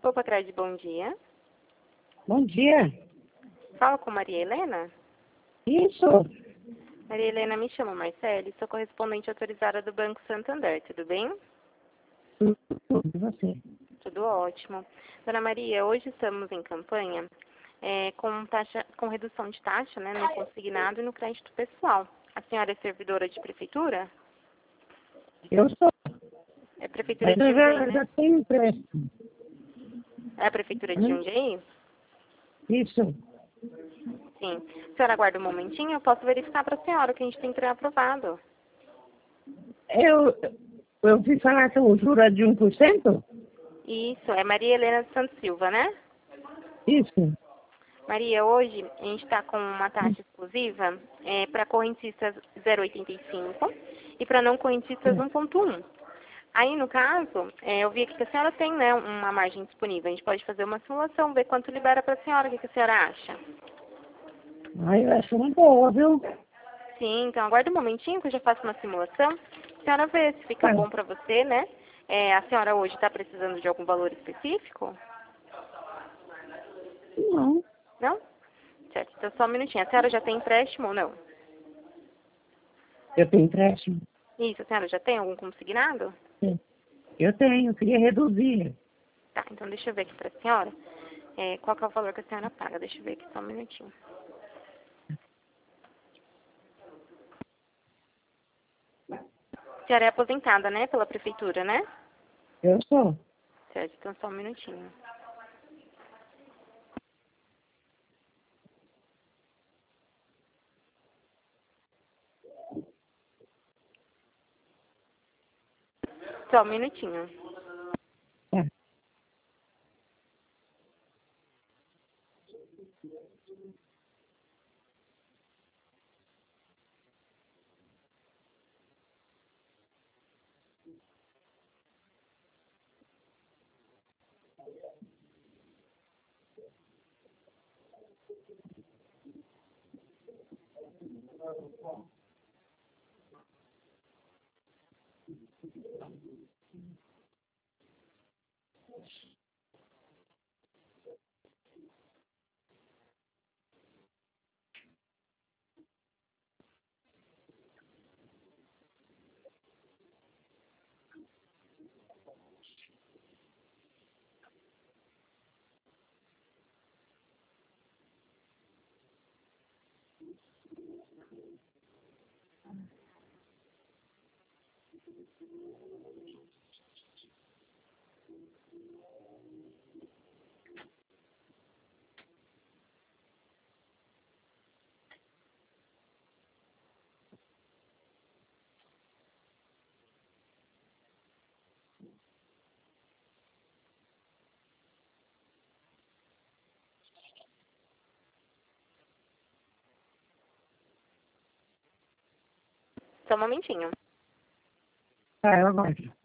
Opa, Crede, bom dia. Bom dia. Fala com Maria Helena? Isso. Maria Helena, me chamo Marcele, sou correspondente autorizada do Banco Santander, tudo bem? Tudo, e você? Tudo ótimo. Dona Maria, hoje estamos em campanha com redução de taxa, né, no consignado e no crédito pessoal. A senhora é servidora de prefeitura? Eu sou. É prefeitura Mas de eu Jundiaí, já, né? já tenho empréstimo. É a prefeitura de Jundiaí? Isso. Sim. A senhora aguarda um momentinho, eu posso verificar para a senhora que a gente tem pré-aprovado. Eu ouvi falar que o juro é de 1%? Isso, é Maria Helena de Santos Silva, né? Isso. Maria, hoje a gente está com uma taxa exclusiva para correntistas 0,85 e para não correntistas 1,1. Aí, no caso, eu vi aqui que a senhora tem, né, uma margem disponível. A gente pode fazer uma simulação, ver quanto libera para a senhora. O que a senhora acha? Aí eu acho uma boa, viu? Sim, então aguarda um momentinho que eu já faço uma simulação. A senhora vê se fica Tá. bom para você, né? A senhora hoje está precisando de algum valor específico? Não. Não? Certo, então só um minutinho. A senhora já tem empréstimo ou não? Eu tenho empréstimo? Isso, a senhora já tem algum consignado? Sim. Eu tenho, eu queria reduzir. Tá, então deixa eu ver aqui para a senhora. Qual que é o valor que a senhora paga? Deixa eu ver aqui só um minutinho. A senhora é aposentada, né? Pela prefeitura, né? Eu sou. Certo, então só um minutinho. Só um minutinho. Tá. Só um momentinho. Tá, eu aguardo.